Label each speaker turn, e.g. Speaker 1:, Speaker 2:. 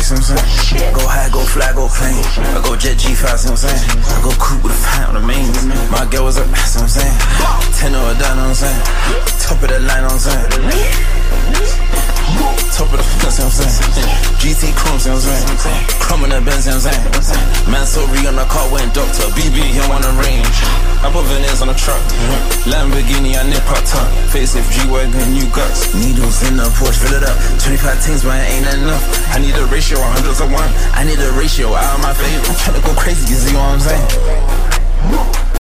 Speaker 1: see what I'm saying? Go high, go fly, go plane. I go jet G5, see what I'm saying? I go coupe with a fire on the main. My girl was up, see what I'm saying? 10 or down, know what I'm saying? Top of the line, know what I'm saying? Top of the fence, see what I'm saying? GT Chrome, see what I'm saying? Chrome in the Benz, see what I'm saying? Man, so re on the car, went doctor. BB, he on the range. I put veneers on the truck. Lamborghini, I nip hot top. Facelift, G-Wagon, new guts. Needles in the Porsche, fill it up. 25 things, but it ain't enough. I need a ratio, 100 to 1. I need a ratio, out of my favor. I'm tryna go crazy, you see what I'm saying?